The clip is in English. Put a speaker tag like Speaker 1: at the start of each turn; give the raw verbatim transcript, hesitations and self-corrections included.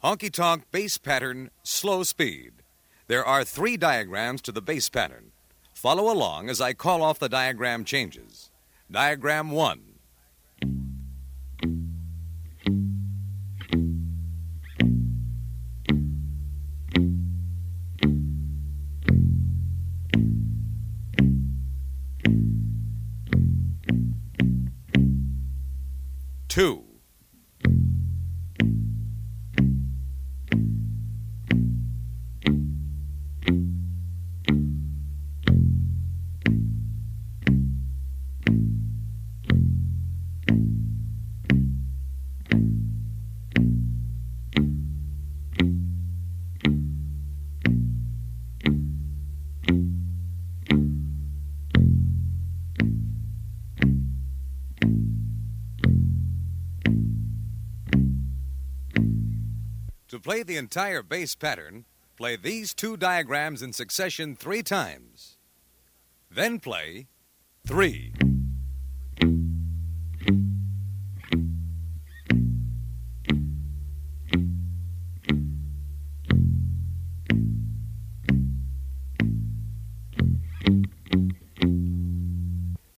Speaker 1: Honky-tonk bass pattern, slow speed. There are three diagrams to the bass pattern. Follow along as I call off the diagram changes. Diagram one. Two. To play the entire bass pattern, play these two diagrams in succession three times. Then play three.